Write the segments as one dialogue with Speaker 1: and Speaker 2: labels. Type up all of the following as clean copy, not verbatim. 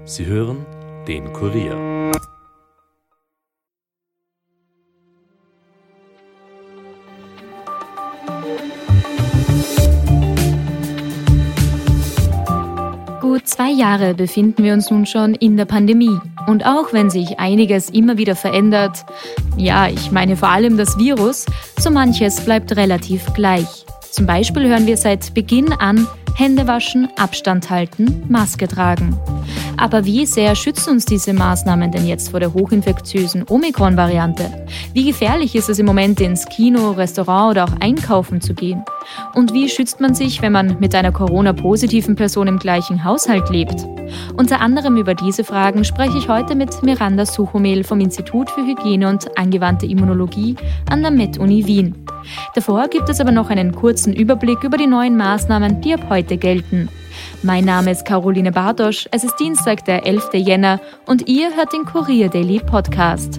Speaker 1: Sie hören den Kurier.
Speaker 2: Gut 2 Jahre befinden wir uns nun schon in der Pandemie. Und auch wenn sich einiges immer wieder verändert, ja, ich meine vor allem das Virus, so manches bleibt relativ gleich. Zum Beispiel hören wir seit Beginn an, Hände waschen, Abstand halten, Maske tragen. Aber wie sehr schützen uns diese Maßnahmen denn jetzt vor der hochinfektiösen Omikron-Variante? Wie gefährlich ist es im Moment, ins Kino, Restaurant oder auch einkaufen zu gehen? Und wie schützt man sich, wenn man mit einer Corona-positiven Person im gleichen Haushalt lebt? Unter anderem über diese Fragen spreche ich heute mit Miranda Suchomel vom Institut für Hygiene und angewandte Immunologie an der Med-Uni Wien. Davor gibt es aber noch einen kurzen Überblick über die neuen Maßnahmen, die ab heute gelten. Mein Name ist Caroline Bartosch, es ist Dienstag, der 11. Jänner und ihr hört den Kurier Daily Podcast.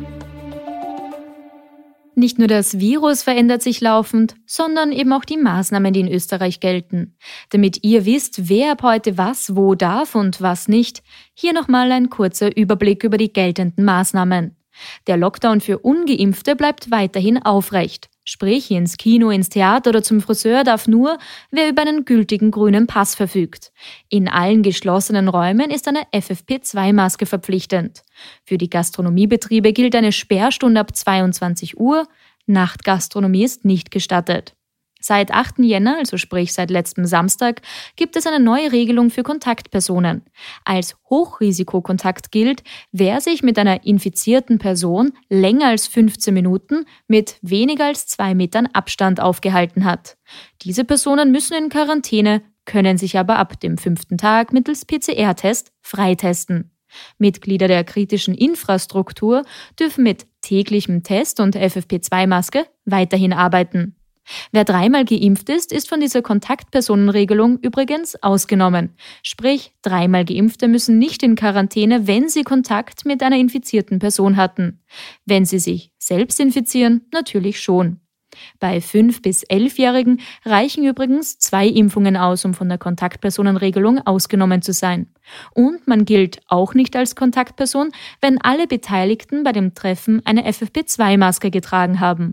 Speaker 2: Nicht nur das Virus verändert sich laufend, sondern eben auch die Maßnahmen, die in Österreich gelten. Damit ihr wisst, wer ab heute was wo darf und was nicht, hier nochmal ein kurzer Überblick über die geltenden Maßnahmen. Der Lockdown für Ungeimpfte bleibt weiterhin aufrecht. Sprich, ins Kino, ins Theater oder zum Friseur darf nur, wer über einen gültigen grünen Pass verfügt. In allen geschlossenen Räumen ist eine FFP2-Maske verpflichtend. Für die Gastronomiebetriebe gilt eine Sperrstunde ab 22 Uhr. Nachtgastronomie ist nicht gestattet. Seit 8. Jänner, also sprich seit letztem Samstag, gibt es eine neue Regelung für Kontaktpersonen. Als Hochrisikokontakt gilt, wer sich mit einer infizierten Person länger als 15 Minuten mit weniger als 2 Metern Abstand aufgehalten hat. Diese Personen müssen in Quarantäne, können sich aber ab dem 5. Tag mittels PCR-Test freitesten. Mitglieder der kritischen Infrastruktur dürfen mit täglichem Test und FFP2-Maske weiterhin arbeiten. Wer 3-mal geimpft ist, ist von dieser Kontaktpersonenregelung übrigens ausgenommen. Sprich, 3-mal Geimpfte müssen nicht in Quarantäne, wenn sie Kontakt mit einer infizierten Person hatten. Wenn sie sich selbst infizieren, natürlich schon. Bei 5- bis 11-Jährigen reichen übrigens 2 Impfungen aus, um von der Kontaktpersonenregelung ausgenommen zu sein. Und man gilt auch nicht als Kontaktperson, wenn alle Beteiligten bei dem Treffen eine FFP2-Maske getragen haben.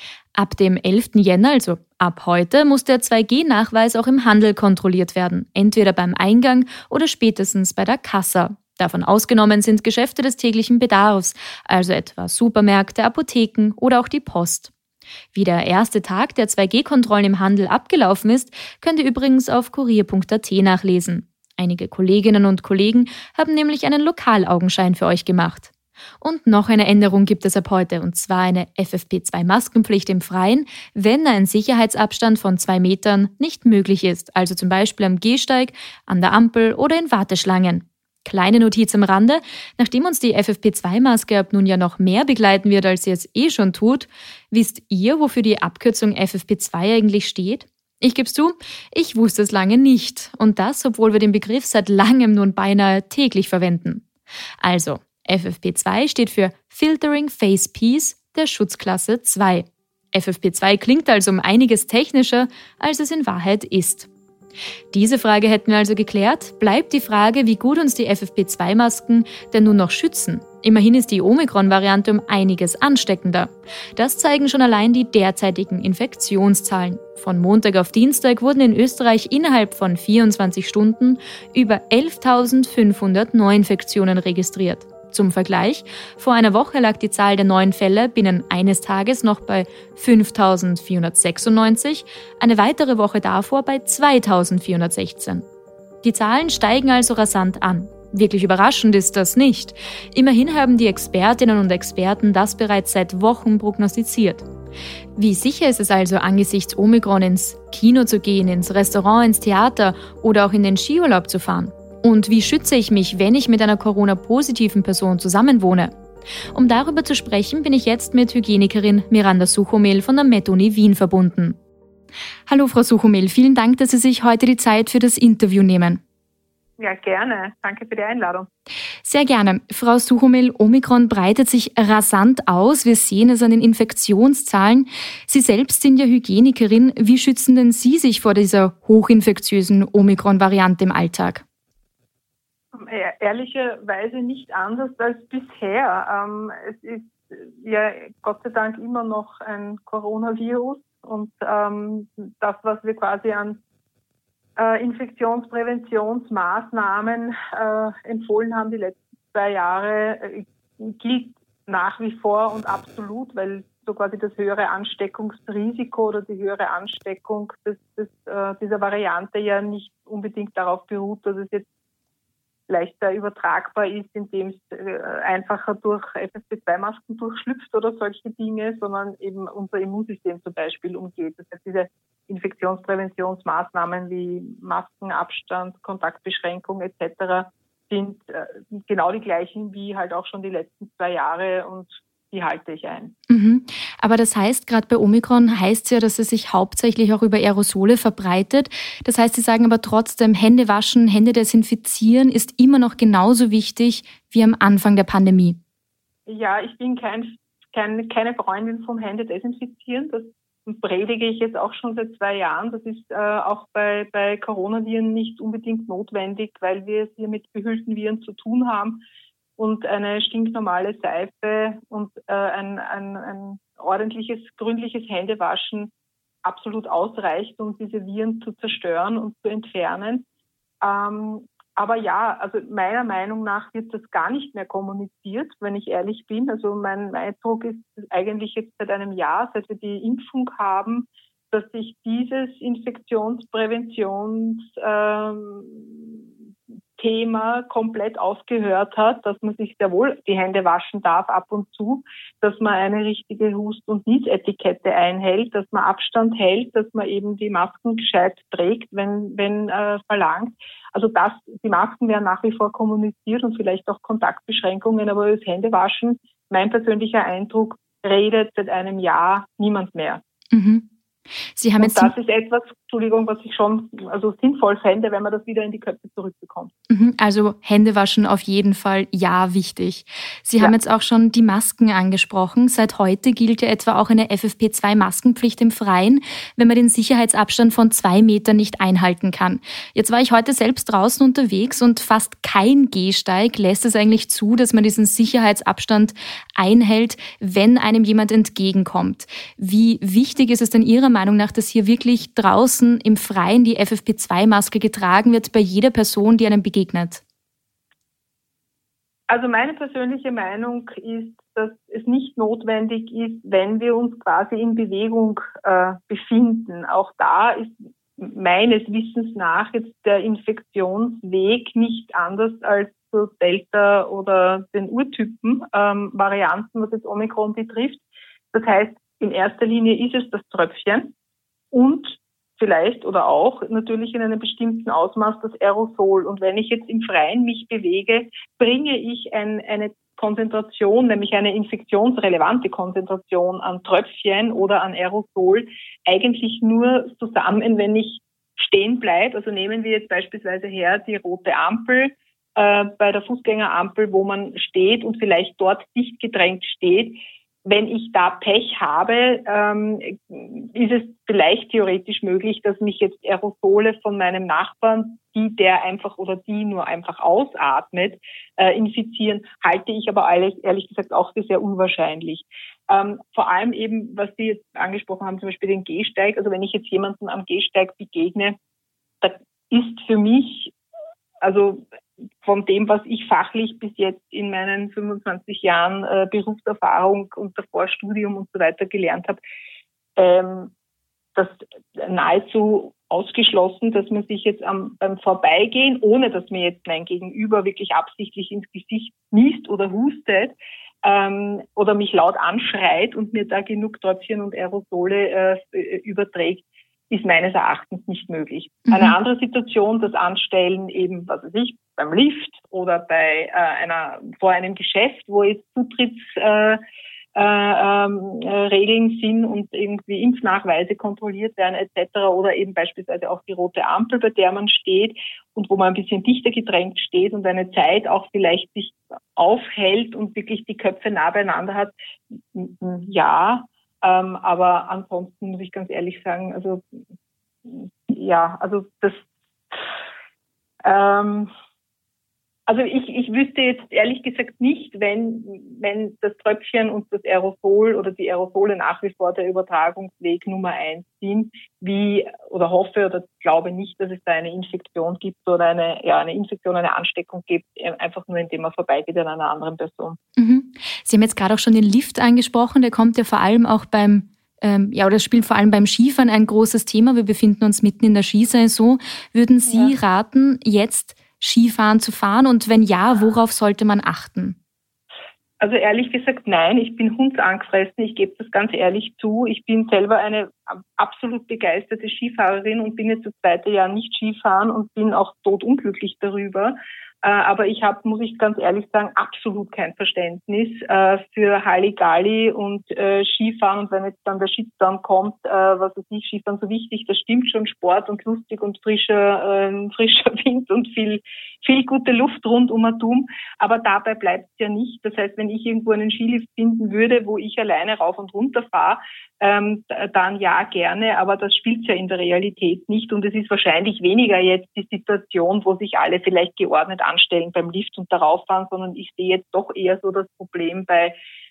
Speaker 2: Ab dem 11. Jänner, also ab heute, muss der 2G-Nachweis auch im Handel kontrolliert werden, entweder beim Eingang oder spätestens bei der Kassa. Davon ausgenommen sind Geschäfte des täglichen Bedarfs, also etwa Supermärkte, Apotheken oder auch die Post. Wie der erste Tag der 2G-Kontrollen im Handel abgelaufen ist, könnt ihr übrigens auf kurier.at nachlesen. Einige Kolleginnen und Kollegen haben nämlich einen Lokalaugenschein für euch gemacht. Und noch eine Änderung gibt es ab heute, und zwar eine FFP2-Maskenpflicht im Freien, wenn ein Sicherheitsabstand von 2 Metern nicht möglich ist, also zum Beispiel am Gehsteig, an der Ampel oder in Warteschlangen. Kleine Notiz am Rande, nachdem uns die FFP2-Maske ab nun ja noch mehr begleiten wird, als sie es schon tut, wisst ihr, wofür die Abkürzung FFP2 eigentlich steht? Ich geb's zu, ich wusste es lange nicht, und das, obwohl wir den Begriff seit langem nun beinahe täglich verwenden. Also, FFP2 steht für Filtering Face Piece der Schutzklasse 2. FFP2 klingt also um einiges technischer, als es in Wahrheit ist. Diese Frage hätten wir also geklärt. Bleibt die Frage, wie gut uns die FFP2-Masken denn nun noch schützen. Immerhin ist die Omikron-Variante um einiges ansteckender. Das zeigen schon allein die derzeitigen Infektionszahlen. Von Montag auf Dienstag wurden in Österreich innerhalb von 24 Stunden über 11.500 Neuinfektionen registriert. Zum Vergleich, vor einer Woche lag die Zahl der neuen Fälle binnen eines Tages noch bei 5.496, eine weitere Woche davor bei 2.416. Die Zahlen steigen also rasant an. Wirklich überraschend ist das nicht. Immerhin haben die Expertinnen und Experten das bereits seit Wochen prognostiziert. Wie sicher ist es also angesichts Omikron ins Kino zu gehen, ins Restaurant, ins Theater oder auch in den Skiurlaub zu fahren? Und wie schütze ich mich, wenn ich mit einer Corona-positiven Person zusammenwohne? Um darüber zu sprechen, bin ich jetzt mit Hygienikerin Miranda Suchomel von der Med-Uni Wien verbunden. Hallo Frau Suchomel, vielen Dank, dass Sie sich heute die Zeit für das Interview nehmen.
Speaker 3: Ja, gerne. Danke für die Einladung.
Speaker 2: Sehr gerne. Frau Suchomel, Omikron breitet sich rasant aus. Wir sehen es an den Infektionszahlen. Sie selbst sind ja Hygienikerin. Wie schützen denn Sie sich vor dieser hochinfektiösen Omikron-Variante im Alltag?
Speaker 3: ehrlicherweise nicht anders als bisher. Es ist ja Gott sei Dank immer noch ein Coronavirus und das, was wir quasi an Infektionspräventionsmaßnahmen empfohlen haben die letzten 2 Jahre, gilt nach wie vor und absolut, weil so quasi das höhere Ansteckungsrisiko oder die höhere Ansteckung dieser Variante ja nicht unbedingt darauf beruht, dass es jetzt leichter übertragbar ist, indem es einfacher durch FFP2-Masken durchschlüpft oder solche Dinge, sondern eben unser Immunsystem zum Beispiel umgeht. Das heißt, diese Infektionspräventionsmaßnahmen wie Masken, Abstand, Kontaktbeschränkung etc. sind genau die gleichen wie halt auch schon die letzten 2 Jahre und die halte ich ein.
Speaker 2: Mhm. Aber das heißt, gerade bei Omikron heißt es ja, dass es sich hauptsächlich auch über Aerosole verbreitet. Das heißt, Sie sagen aber trotzdem, Hände waschen, Hände desinfizieren ist immer noch genauso wichtig wie am Anfang der Pandemie.
Speaker 3: Ja, ich bin keine Freundin vom Hände desinfizieren. Das predige ich jetzt auch schon seit 2 Jahren. Das ist auch bei Coronaviren nicht unbedingt notwendig, weil wir es hier mit behüllten Viren zu tun haben. Und eine stinknormale Seife und ein ordentliches, gründliches Händewaschen absolut ausreicht, um diese Viren zu zerstören und zu entfernen. Aber ja, also meiner Meinung nach wird das gar nicht mehr kommuniziert, wenn ich ehrlich bin. Also mein Eindruck ist eigentlich jetzt seit einem Jahr, seit wir die Impfung haben, dass sich dieses Thema komplett aufgehört hat, dass man sich sehr wohl die Hände waschen darf ab und zu, dass man eine richtige Hust- und Niesetikette einhält, dass man Abstand hält, dass man eben die Masken gescheit trägt, wenn verlangt. Also die Masken werden nach wie vor kommuniziert und vielleicht auch Kontaktbeschränkungen, aber über das Händewaschen, mein persönlicher Eindruck, redet seit einem Jahr niemand mehr.
Speaker 2: Mhm. Sie haben
Speaker 3: und das ist etwas, was ich schon sinnvoll fände, wenn man das wieder in die Köpfe zurückbekommt.
Speaker 2: Also Hände waschen auf jeden Fall, ja, wichtig. Sie haben jetzt auch schon die Masken angesprochen. Seit heute gilt ja etwa auch eine FFP2-Maskenpflicht im Freien, wenn man den Sicherheitsabstand von 2 Metern nicht einhalten kann. Jetzt war ich heute selbst draußen unterwegs und fast kein Gehsteig lässt es eigentlich zu, dass man diesen Sicherheitsabstand einhält, wenn einem jemand entgegenkommt. Wie wichtig ist es denn Ihrer Meinung nach, dass hier wirklich draußen im Freien die FFP2-Maske getragen wird bei jeder Person, die einem begegnet?
Speaker 3: Also meine persönliche Meinung ist, dass es nicht notwendig ist, wenn wir uns quasi in Bewegung befinden. Auch da ist meines Wissens nach jetzt der Infektionsweg nicht anders als zu Delta oder den Urtypen Varianten, was jetzt Omikron betrifft. Das heißt, in erster Linie ist es das Tröpfchen und vielleicht oder auch natürlich in einem bestimmten Ausmaß das Aerosol. Und wenn ich jetzt im Freien mich bewege, bringe ich eine Konzentration, nämlich eine infektionsrelevante Konzentration an Tröpfchen oder an Aerosol eigentlich nur zusammen, wenn ich stehen bleibe. Also nehmen wir jetzt beispielsweise her die rote Ampel bei der Fußgängerampel, wo man steht und vielleicht dort dicht gedrängt steht. Wenn ich da Pech habe, ist es vielleicht theoretisch möglich, dass mich jetzt Aerosole von meinem Nachbarn, der einfach oder die nur einfach ausatmet, infizieren, halte ich aber ehrlich gesagt auch für sehr unwahrscheinlich. Vor allem eben, was Sie jetzt angesprochen haben, zum Beispiel den Gehsteig. Also wenn ich jetzt jemanden am Gehsteig begegne, da ist für mich, also von dem, was ich fachlich bis jetzt in meinen 25 Jahren Berufserfahrung und davor Studium und so weiter gelernt habe, das nahezu ausgeschlossen, dass man sich jetzt beim Vorbeigehen, ohne dass mir jetzt mein Gegenüber wirklich absichtlich ins Gesicht niest oder hustet oder mich laut anschreit und mir da genug Tröpfchen und Aerosole überträgt, ist meines Erachtens nicht möglich. Eine andere Situation, das Anstellen eben, was weiß ich, beim Lift oder vor einem Geschäft, wo jetzt Zutrittsregeln sind und irgendwie Impfnachweise kontrolliert werden etc. oder eben beispielsweise auch die rote Ampel, bei der man steht und wo man ein bisschen dichter gedrängt steht und eine Zeit auch vielleicht sich aufhält und wirklich die Köpfe nah beieinander hat. Ja, aber ansonsten muss ich ganz ehrlich sagen, also ja, also das Also ich wüsste jetzt ehrlich gesagt nicht, wenn das Tröpfchen und das Aerosol oder die Aerosole nach wie vor der Übertragungsweg Nummer 1 sind, hoffe oder glaube nicht, dass es da eine Infektion gibt oder eine Infektion, eine Ansteckung gibt, einfach nur indem man vorbeigeht an einer anderen Person.
Speaker 2: Mhm. Sie haben jetzt gerade auch schon den Lift angesprochen, der kommt ja vor allem auch oder spielt vor allem beim Skifahren ein großes Thema. Wir befinden uns mitten in der Skisaison. Würden Sie raten, jetzt Skifahren zu fahren? Und wenn ja, worauf sollte man achten?
Speaker 3: Also ehrlich gesagt, nein. Ich bin hundsangefressen. Ich gebe das ganz ehrlich zu. Ich bin selber eine absolut begeisterte Skifahrerin und bin jetzt das 2. Jahr nicht Skifahren und bin auch totunglücklich darüber. Aber ich habe, muss ich ganz ehrlich sagen, absolut kein Verständnis für Halligalli und Skifahren. Und wenn jetzt dann der Shitstorm kommt, was ist nicht Skifahren so wichtig, das stimmt schon, Sport und lustig und frischer Wind und viel gute Luft rundum. Aber dabei bleibt es ja nicht. Das heißt, wenn ich irgendwo einen Skilift finden würde, wo ich alleine rauf und runter fahre, dann ja gerne, aber das spielt ja in der Realität nicht und es ist wahrscheinlich weniger jetzt die Situation, wo sich alle vielleicht geordnet anstellen beim Lift und darauf fahren, sondern ich sehe jetzt doch eher so das Problem bei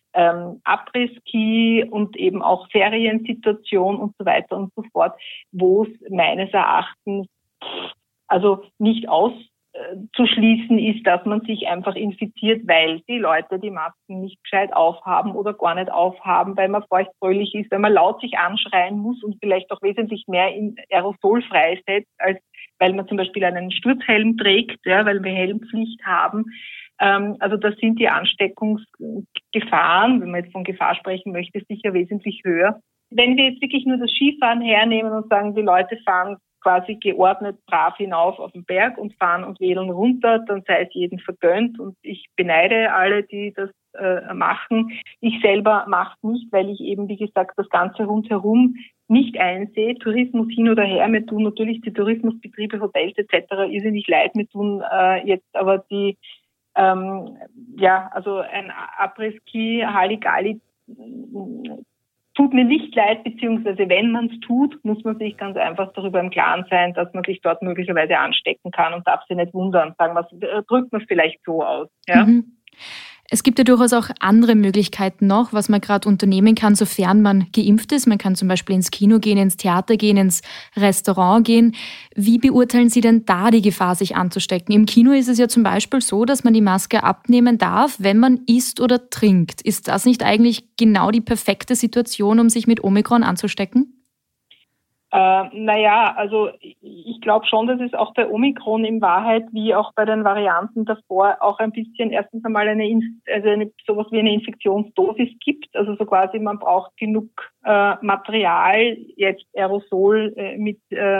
Speaker 3: Après-Ski und eben auch Feriensituation und so weiter und so fort, wo es meines Erachtens also nicht auszuschließen ist, dass man sich einfach infiziert, weil die Leute die Masken nicht gescheit aufhaben oder gar nicht aufhaben, weil man feuchtfröhlich ist, weil man laut sich anschreien muss und vielleicht auch wesentlich mehr in Aerosol freisetzt, als weil man zum Beispiel einen Sturzhelm trägt, weil wir Helmpflicht haben. Also das sind die Ansteckungsgefahren, wenn man jetzt von Gefahr sprechen möchte, sicher wesentlich höher. Wenn wir jetzt wirklich nur das Skifahren hernehmen und sagen, die Leute fahren quasi geordnet brav hinauf auf den Berg und fahren und wedeln runter, dann sei es jedem vergönnt und ich beneide alle, die das machen. Ich selber mache es nicht, weil ich eben, wie gesagt, das Ganze rundherum nicht einsehe. Tourismus hin oder her, mir tun natürlich die Tourismusbetriebe, Hotels etc. irrsinnig leid, mir tun jetzt aber die also ein Après-Ski, Halligalli tut mir nicht leid, beziehungsweise wenn man es tut, muss man sich ganz einfach darüber im Klaren sein, dass man sich dort möglicherweise anstecken kann und darf sich nicht wundern. Drückt man es vielleicht so aus. Ja?
Speaker 2: Mhm. Es gibt ja durchaus auch andere Möglichkeiten noch, was man gerade unternehmen kann, sofern man geimpft ist. Man kann zum Beispiel ins Kino gehen, ins Theater gehen, ins Restaurant gehen. Wie beurteilen Sie denn da die Gefahr, sich anzustecken? Im Kino ist es ja zum Beispiel so, dass man die Maske abnehmen darf, wenn man isst oder trinkt. Ist das nicht eigentlich genau die perfekte Situation, um sich mit Omikron anzustecken?
Speaker 3: Also ich glaube schon, dass es auch bei Omikron in Wahrheit wie auch bei den Varianten davor auch ein bisschen erstens einmal sowas wie eine Infektionsdosis gibt. Also so quasi man braucht genug Material, jetzt Aerosol mit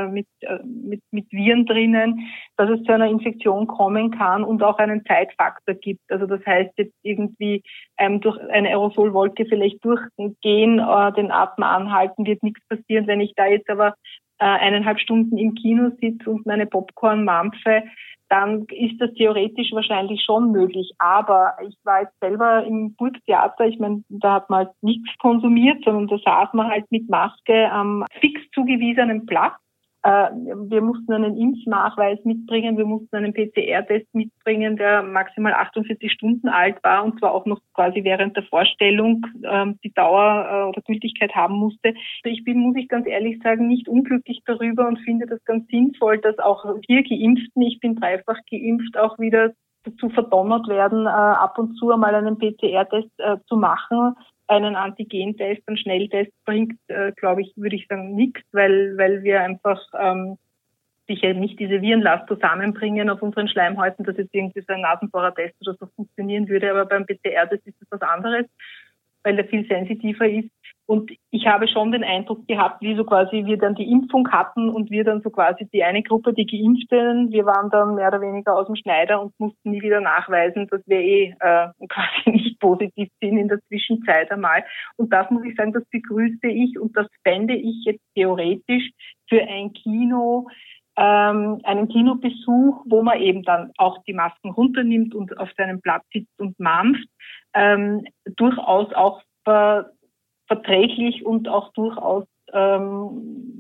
Speaker 3: Viren drinnen, dass es zu einer Infektion kommen kann und auch einen Zeitfaktor gibt. Also das heißt jetzt irgendwie durch eine Aerosolwolke vielleicht durchgehen, den Atem anhalten, wird nichts passieren. Wenn ich da jetzt aber 1,5 Stunden im Kino sitze und meine Popcorn mampfe, dann ist das theoretisch wahrscheinlich schon möglich. Aber ich war jetzt selber im Burgtheater, ich meine, da hat man halt nichts konsumiert, sondern da saß man halt mit Maske am fix zugewiesenen Platz. Wir mussten einen Impfnachweis mitbringen, wir mussten einen PCR-Test mitbringen, der maximal 48 Stunden alt war und zwar auch noch quasi während der Vorstellung die Dauer oder Gültigkeit haben musste. Ich bin, muss ich ganz ehrlich sagen, nicht unglücklich darüber und finde das ganz sinnvoll, dass auch wir Geimpften, ich bin dreifach geimpft, auch wieder dazu verdonnert werden, ab und zu einmal einen PCR-Test zu machen. Einen Antigentest, einen Schnelltest bringt, glaube ich, würde ich sagen, nichts, weil wir einfach sicher nicht diese Virenlast zusammenbringen auf unseren Schleimhäuten, dass jetzt irgendwie so ein Nasenbohrertest oder so funktionieren würde. Aber beim PCR-Test ist das was anderes, weil der viel sensitiver ist. Und ich habe schon den Eindruck gehabt, wie so quasi wir dann die Impfung hatten und wir dann so quasi die eine Gruppe, die Geimpften, wir waren dann mehr oder weniger aus dem Schneider und mussten nie wieder nachweisen, dass wir quasi nicht positiv sind in der Zwischenzeit einmal. Und das muss ich sagen, das begrüße ich und das fände ich jetzt theoretisch für ein Kino, einen Kinobesuch, wo man eben dann auch die Masken runternimmt und auf seinem Platz sitzt und mampft, durchaus auch verträglich und auch durchaus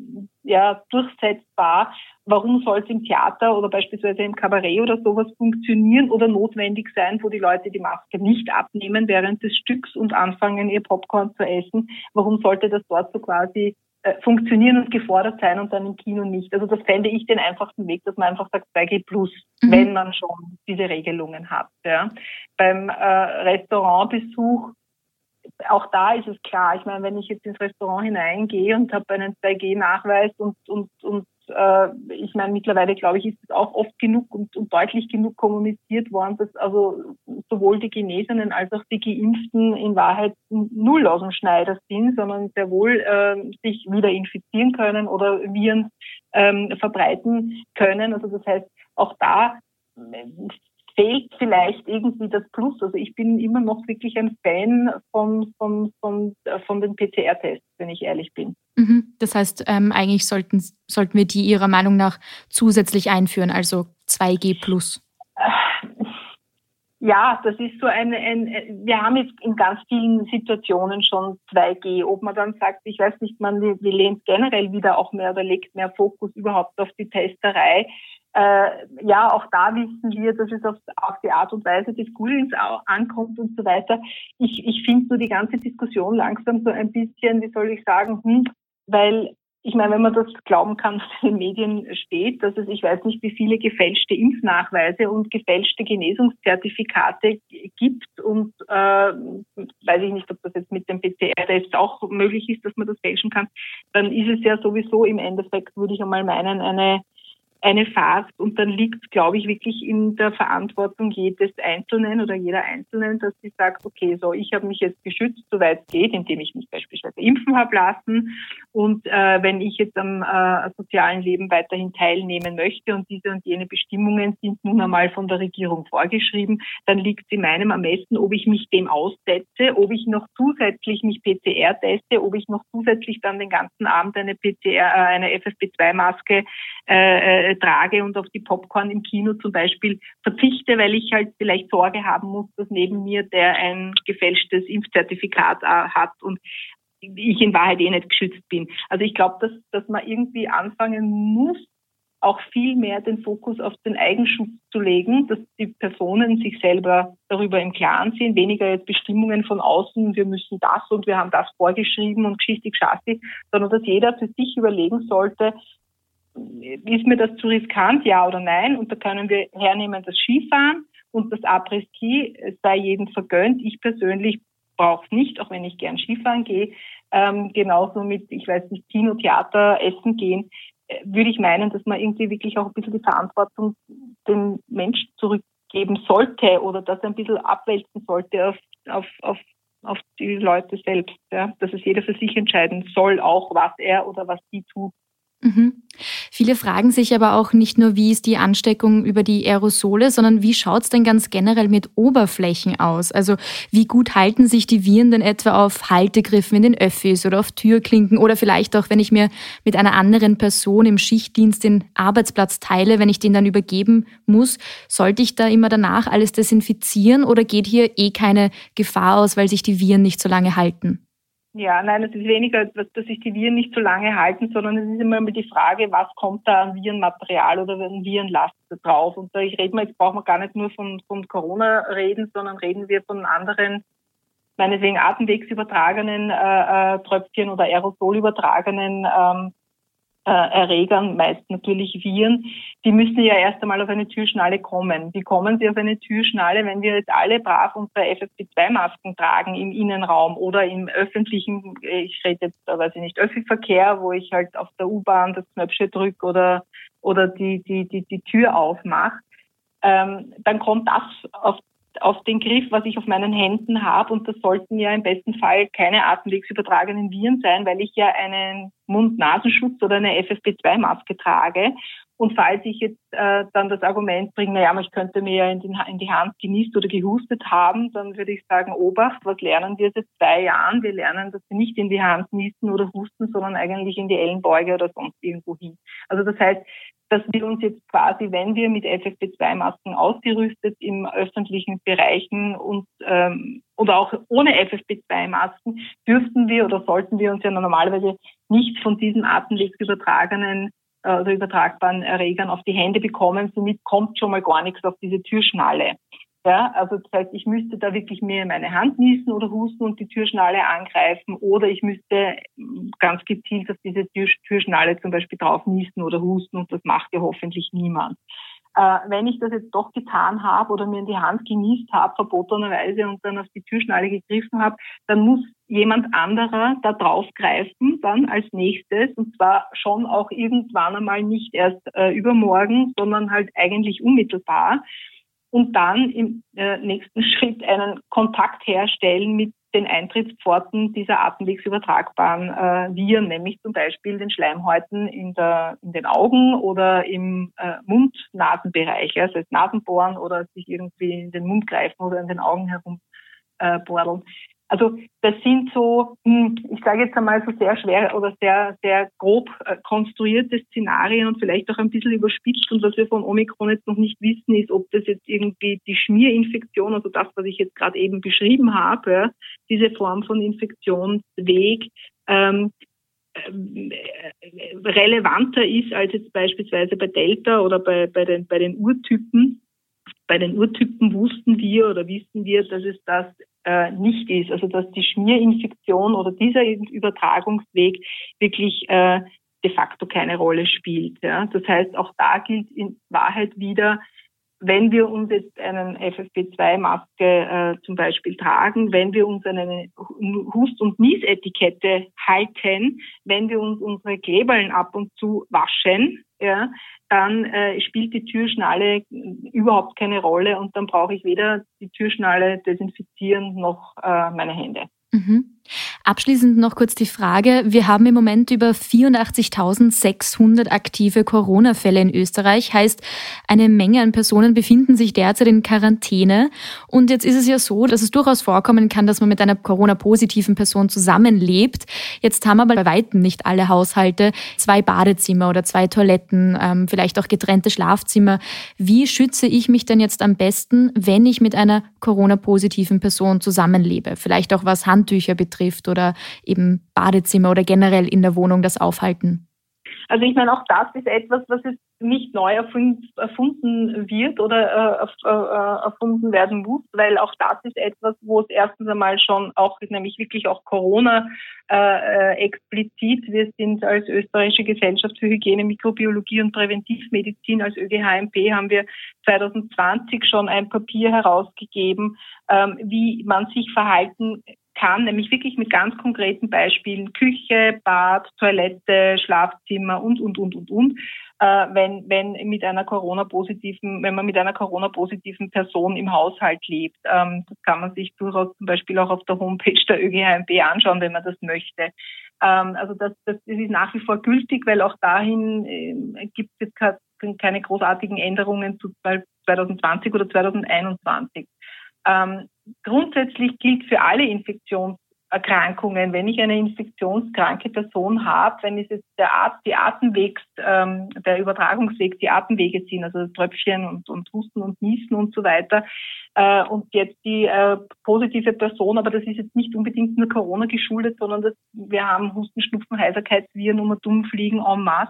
Speaker 3: durchsetzbar. Warum soll es im Theater oder beispielsweise im Kabarett oder sowas funktionieren oder notwendig sein, wo die Leute die Maske nicht abnehmen während des Stücks und anfangen, ihr Popcorn zu essen? Warum sollte das dort so quasi funktionieren und gefordert sein und dann im Kino nicht? Also das fände ich den einfachsten Weg, dass man einfach sagt 2G+, wenn man schon diese Regelungen hat. Ja. Beim Restaurantbesuch, auch da ist es klar, ich meine, wenn ich jetzt ins Restaurant hineingehe und habe einen 2G-Nachweis und ich meine, mittlerweile, glaube ich, ist es auch oft genug und deutlich genug kommuniziert worden, dass also sowohl die Genesenen als auch die Geimpften in Wahrheit null aus dem Schneider sind, sondern sehr wohl sich wieder infizieren können oder Viren verbreiten können. Also das heißt, auch da fehlt vielleicht irgendwie das Plus. Also ich bin immer noch wirklich ein Fan von den PCR-Tests, wenn ich ehrlich bin.
Speaker 2: Das heißt, eigentlich sollten wir die Ihrer Meinung nach zusätzlich einführen, also 2G+.
Speaker 3: Ja, das ist so wir haben jetzt in ganz vielen Situationen schon 2G. Ob man dann sagt, ich weiß nicht, wir lehnt generell wieder auch mehr oder legt mehr Fokus überhaupt auf die Testerei. Ja, auch da wissen wir, dass es auf die Art und Weise des Googlings auch ankommt und so weiter. Ich finde so die ganze Diskussion langsam so ein bisschen, wie soll ich sagen, weil ich meine, wenn man das glauben kann, was in den Medien steht, dass es, ich weiß nicht, wie viele gefälschte Impfnachweise und gefälschte Genesungszertifikate gibt und weiß ich nicht, ob das jetzt mit dem PCR-Test auch möglich ist, dass man das fälschen kann, dann ist es ja sowieso im Endeffekt, würde ich einmal meinen, eine Farce und dann liegt es, glaube ich, wirklich in der Verantwortung jedes Einzelnen oder jeder Einzelnen, dass sie sagt, okay, so, ich habe mich jetzt geschützt, soweit es geht, indem ich mich beispielsweise impfen habe lassen und wenn ich jetzt am sozialen Leben weiterhin teilnehmen möchte und diese und jene Bestimmungen sind nun einmal von der Regierung vorgeschrieben, dann liegt es in meinem Ermessen, ob ich mich dem aussetze, ob ich noch zusätzlich mich PCR teste, ob ich noch zusätzlich dann den ganzen Abend eine FFP2-Maske trage und auf die Popcorn im Kino zum Beispiel verzichte, weil ich halt vielleicht Sorge haben muss, dass neben mir der ein gefälschtes Impfzertifikat hat und ich in Wahrheit nicht geschützt bin. Also ich glaube, dass man irgendwie anfangen muss, auch viel mehr den Fokus auf den Eigenschutz zu legen, dass die Personen sich selber darüber im Klaren sind, weniger jetzt Bestimmungen von außen, wir müssen das und wir haben das vorgeschrieben und Geschichte, sondern dass jeder für sich überlegen sollte, ist mir das zu riskant, ja oder nein? Und da können wir hernehmen das Skifahren und das Après-Ski sei jedem vergönnt. Ich persönlich brauche es nicht, auch wenn ich gern Skifahren gehe. Genauso mit, ich weiß nicht, Kino, Theater, Essen gehen, würde ich meinen, dass man irgendwie wirklich auch ein bisschen die Verantwortung dem Menschen zurückgeben sollte oder das ein bisschen abwälzen sollte auf die Leute selbst. Ja? Dass es jeder für sich entscheiden soll, auch was er oder was sie tut.
Speaker 2: Viele fragen sich aber auch nicht nur, wie ist die Ansteckung über die Aerosole, sondern wie schaut es denn ganz generell mit Oberflächen aus? Also wie gut halten sich die Viren denn etwa auf Haltegriffen in den Öffis oder auf Türklinken oder vielleicht auch, wenn ich mir mit einer anderen Person im Schichtdienst den Arbeitsplatz teile, wenn ich den dann übergeben muss, sollte ich da immer danach alles desinfizieren oder geht hier keine Gefahr aus, weil sich die Viren nicht so lange halten?
Speaker 3: Ja, nein, es ist weniger, dass sich die Viren nicht so lange halten, sondern es ist immer die Frage, was kommt da an Virenmaterial oder an Virenlast drauf. Und jetzt brauchen wir gar nicht nur von Corona reden, sondern reden wir von anderen, meinetwegen atemwegsübertragenen Tröpfchen oder aerosolübertragenen Erregern, meist natürlich Viren, die müssen ja erst einmal auf eine Türschnalle kommen. Wie kommen sie auf eine Türschnalle, wenn wir jetzt alle brav unsere FFP2-Masken tragen im Innenraum oder im öffentlichen, ich rede jetzt, weiß ich nicht, Öffi-Verkehr, wo ich halt auf der U-Bahn das Knöpfchen drücke oder die Tür aufmache, dann kommt das auf den Griff, was ich auf meinen Händen habe. Und das sollten ja im besten Fall keine atemwegsübertragenen Viren sein, weil ich ja einen Mund-Nasenschutz oder eine FFP2-Maske trage. Und falls ich jetzt dann das Argument bringe, ich könnte mir ja in die Hand genießt oder gehustet haben, dann würde ich sagen, Obacht, was lernen wir seit 2 Jahren? Wir lernen, dass wir nicht in die Hand niesen oder husten, sondern eigentlich in die Ellenbeuge oder sonst irgendwo hin. Also das heißt, dass wir uns jetzt quasi, wenn wir mit FFP2-Masken ausgerüstet im öffentlichen Bereichen und oder auch ohne FFP2-Masken, dürften wir oder sollten wir uns ja normalerweise nichts von diesen atemwegsübertragbaren Erregern auf die Hände bekommen. Somit kommt schon mal gar nichts auf diese Türschnalle. Ja, also das heißt, ich müsste da wirklich mir in meine Hand niesen oder husten und die Türschnalle angreifen, oder ich müsste ganz gezielt auf diese Türschnalle zum Beispiel drauf niesen oder husten, und das macht ja hoffentlich niemand. Wenn ich das jetzt doch getan habe oder mir in die Hand genießt habe, verbotenerweise, und dann auf die Türschnalle gegriffen habe, dann muss jemand anderer da drauf greifen dann als nächstes, und zwar schon auch irgendwann einmal, nicht erst übermorgen, sondern halt eigentlich unmittelbar. Und dann im nächsten Schritt einen Kontakt herstellen mit den Eintrittspforten dieser atemwegsübertragbaren Viren, nämlich zum Beispiel den Schleimhäuten in den Augen oder im Mund-Nasenbereich, also das Nasenbohren oder sich irgendwie in den Mund greifen oder in den Augen herumbordeln. Also das sind so, ich sage jetzt einmal so sehr schwer oder sehr, sehr grob konstruierte Szenarien und vielleicht auch ein bisschen überspitzt. Und was wir von Omikron jetzt noch nicht wissen, ist, ob das jetzt irgendwie die Schmierinfektion, also das, was ich jetzt gerade eben beschrieben habe, ja, diese Form von Infektionsweg, relevanter ist als jetzt beispielsweise bei Delta oder bei den Urtypen. Bei den Urtypen wissen wir, dass es das nicht ist. Also dass die Schmierinfektion oder dieser Übertragungsweg wirklich de facto keine Rolle spielt. Ja. Das heißt, auch da gilt in Wahrheit wieder, wenn wir uns jetzt eine FFP2-Maske zum Beispiel tragen, wenn wir uns eine Hust- und Niesetikette halten, wenn wir uns unsere Kleberln ab und zu waschen, ja, dann spielt die Türschnalle überhaupt keine Rolle, und dann brauche ich weder die Türschnalle desinfizieren noch meine Hände.
Speaker 2: Mhm. Abschließend noch kurz die Frage, wir haben im Moment über 84.600 aktive Corona-Fälle in Österreich, heißt, eine Menge an Personen befinden sich derzeit in Quarantäne, und jetzt ist es ja so, dass es durchaus vorkommen kann, dass man mit einer Corona-positiven Person zusammenlebt. Jetzt haben aber bei weitem nicht alle Haushalte 2 Badezimmer oder 2 Toiletten, vielleicht auch getrennte Schlafzimmer. Wie schütze ich mich denn jetzt am besten, wenn ich mit einer Corona-positiven Person zusammenlebe? Vielleicht auch was Handtücher betrifft oder eben Badezimmer oder generell in der Wohnung das Aufhalten.
Speaker 3: Also ich meine, auch das ist etwas, was jetzt nicht neu erfunden wird oder erfunden werden muss, weil auch das ist etwas, wo es erstens einmal schon auch, nämlich wirklich auch Corona explizit, wir sind als Österreichische Gesellschaft für Hygiene, Mikrobiologie und Präventivmedizin, als ÖGHMP, haben wir 2020 schon ein Papier herausgegeben, wie man sich verhalten kann, nämlich wirklich mit ganz konkreten Beispielen: Küche, Bad, Toilette, Schlafzimmer und. Wenn man mit einer Corona-positiven Person im Haushalt lebt. Das kann man sich durchaus zum Beispiel auch auf der Homepage der ÖGHMP anschauen, wenn man das möchte. Also das ist nach wie vor gültig, weil auch dahin gibt es jetzt keine großartigen Änderungen zu 2020 oder 2021. Grundsätzlich gilt für alle Infektionserkrankungen, wenn ich eine infektionskranke Person habe, wenn es jetzt der Übertragungsweg, die Atemwege sind, also Tröpfchen und Husten und Niesen und so weiter, und jetzt die positive Person, aber das ist jetzt nicht unbedingt nur Corona geschuldet, sondern wir haben Husten, Schnupfen, Heiserkeitsviren und Fliegen en masse,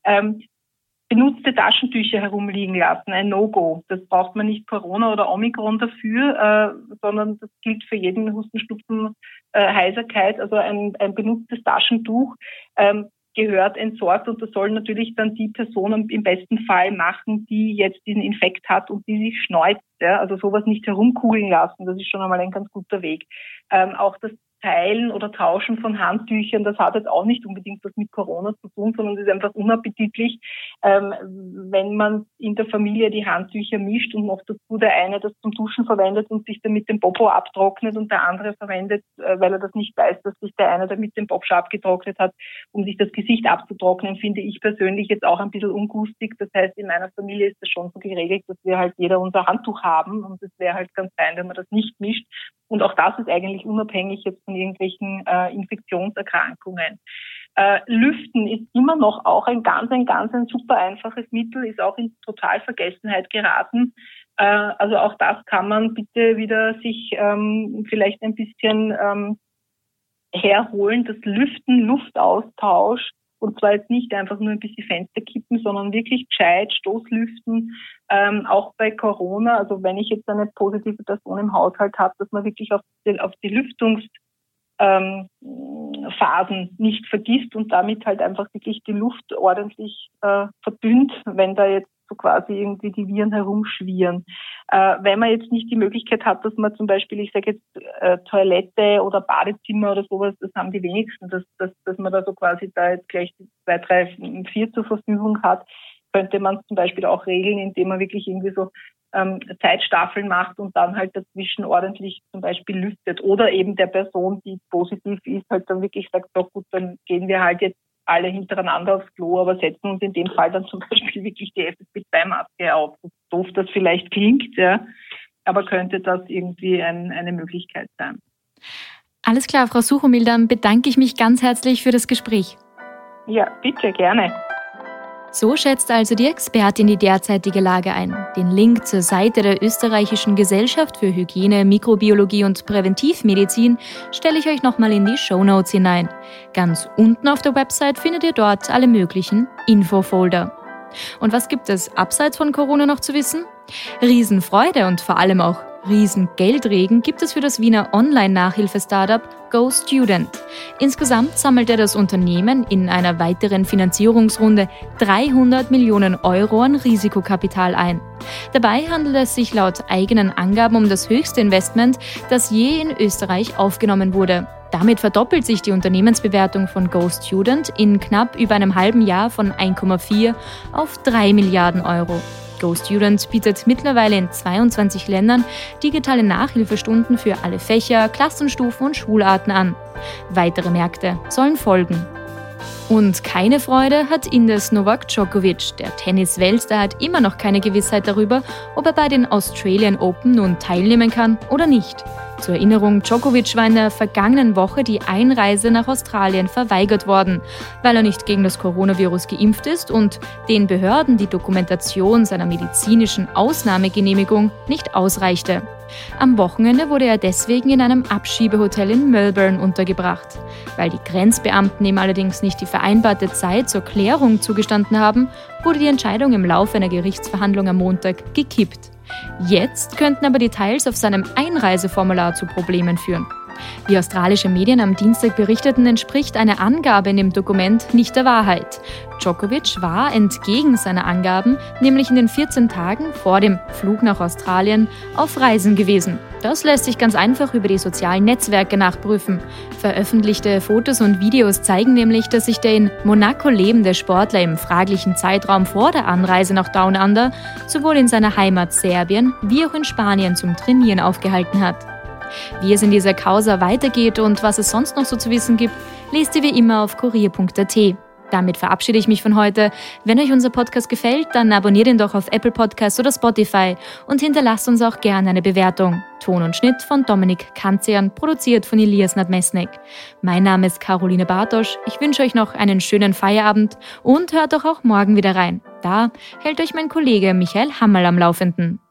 Speaker 3: benutzte Taschentücher herumliegen lassen, ein No-Go. Das braucht man nicht Corona oder Omikron dafür, sondern das gilt für jeden Husten, Schnupfen, Heiserkeit. Also ein benutztes Taschentuch gehört entsorgt, und das soll natürlich dann die Person im besten Fall machen, die jetzt diesen Infekt hat und die sich schneuzt. Ja? Also sowas nicht herumkugeln lassen, das ist schon einmal ein ganz guter Weg. Auch das Teilen oder Tauschen von Handtüchern, das hat jetzt auch nicht unbedingt was mit Corona zu tun, sondern es ist einfach unappetitlich, wenn man in der Familie die Handtücher mischt und noch dazu der eine das zum Duschen verwendet und sich damit den Popo abtrocknet und der andere verwendet, weil er das nicht weiß, dass sich der eine damit den Popo abgetrocknet hat, um sich das Gesicht abzutrocknen, finde ich persönlich jetzt auch ein bisschen ungustig. Das heißt, in meiner Familie ist das schon so geregelt, dass wir halt jeder unser Handtuch haben, und es wäre halt ganz fein, wenn man das nicht mischt. Und auch das ist eigentlich unabhängig jetzt von irgendwelchen Infektionserkrankungen. Lüften ist immer noch auch ein ganz super einfaches Mittel, ist auch in total Vergessenheit geraten. Also auch das kann man bitte wieder sich vielleicht ein bisschen herholen, das Lüften, Luftaustausch. Und zwar jetzt nicht einfach nur ein bisschen Fenster kippen, sondern wirklich gescheit Stoßlüften, auch bei Corona. Also wenn ich jetzt eine positive Person im Haushalt habe, dass man wirklich auf die Lüftungsphasen nicht vergisst und damit halt einfach wirklich die Luft ordentlich verdünnt, wenn da jetzt so quasi irgendwie die Viren herumschwirren. Wenn man jetzt nicht die Möglichkeit hat, dass man zum Beispiel, ich sage jetzt Toilette oder Badezimmer oder sowas, das haben die wenigsten, dass man da so quasi da jetzt gleich 2, 3, 4 zur Verfügung hat, könnte man zum Beispiel auch regeln, indem man wirklich irgendwie so Zeitstaffeln macht und dann halt dazwischen ordentlich zum Beispiel lüftet. Oder eben der Person, die positiv ist, halt dann wirklich sagt, so gut, dann gehen wir halt jetzt alle hintereinander aufs Klo, aber setzen uns in dem Fall dann zum Beispiel wirklich die FFP2-Maske auf. So doof das vielleicht klingt, ja, aber könnte das irgendwie eine Möglichkeit sein.
Speaker 2: Alles klar, Frau Suchomil, dann bedanke ich mich ganz herzlich für das Gespräch.
Speaker 3: Ja, bitte, gerne.
Speaker 2: So schätzt also die Expertin die derzeitige Lage ein. Den Link zur Seite der Österreichischen Gesellschaft für Hygiene, Mikrobiologie und Präventivmedizin stelle ich euch nochmal in die Shownotes hinein. Ganz unten auf der Website findet ihr dort alle möglichen Infofolder. Und was gibt es abseits von Corona noch zu wissen? Riesenfreude und vor allem auch Riesengeldregen gibt es für das Wiener Online-Nachhilfe-Startup GoStudent. Insgesamt sammelte das Unternehmen in einer weiteren Finanzierungsrunde 300 Millionen Euro an Risikokapital ein. Dabei handelt es sich laut eigenen Angaben um das höchste Investment, das je in Österreich aufgenommen wurde. Damit verdoppelt sich die Unternehmensbewertung von GoStudent in knapp über einem halben Jahr von 1,4 auf 3 Milliarden Euro. GoStudent bietet mittlerweile in 22 Ländern digitale Nachhilfestunden für alle Fächer, Klassenstufen und Schularten an. Weitere Märkte sollen folgen. Und keine Freude hat Indes Novak Djokovic. Der Tennis-Weltstar hat immer noch keine Gewissheit darüber, ob er bei den Australian Open nun teilnehmen kann oder nicht. Zur Erinnerung, Djokovic war in der vergangenen Woche die Einreise nach Australien verweigert worden, weil er nicht gegen das Coronavirus geimpft ist und den Behörden die Dokumentation seiner medizinischen Ausnahmegenehmigung nicht ausreichte. Am Wochenende wurde er deswegen in einem Abschiebehotel in Melbourne untergebracht. Weil die Grenzbeamten ihm allerdings nicht die vereinbarte Zeit zur Klärung zugestanden haben, wurde die Entscheidung im Laufe einer Gerichtsverhandlung am Montag gekippt. Jetzt könnten aber Details auf seinem Einreiseformular zu Problemen führen. Wie australische Medien am Dienstag berichteten, entspricht eine Angabe in dem Dokument nicht der Wahrheit. Djokovic war entgegen seiner Angaben nämlich in den 14 Tagen vor dem Flug nach Australien auf Reisen gewesen. Das lässt sich ganz einfach über die sozialen Netzwerke nachprüfen. Veröffentlichte Fotos und Videos zeigen nämlich, dass sich der in Monaco lebende Sportler im fraglichen Zeitraum vor der Anreise nach Down Under sowohl in seiner Heimat Serbien wie auch in Spanien zum Trainieren aufgehalten hat. Wie es in dieser Causa weitergeht und was es sonst noch so zu wissen gibt, lest ihr wie immer auf kurier.at. Damit verabschiede ich mich von heute. Wenn euch unser Podcast gefällt, dann abonniert ihn doch auf Apple Podcasts oder Spotify und hinterlasst uns auch gerne eine Bewertung. Ton und Schnitt von Dominik Kanzian, produziert von Elias Nadmesnik. Mein Name ist Caroline Bartosch. Ich wünsche euch noch einen schönen Feierabend und hört doch auch morgen wieder rein. Da hält euch mein Kollege Michael Hammerl am Laufenden.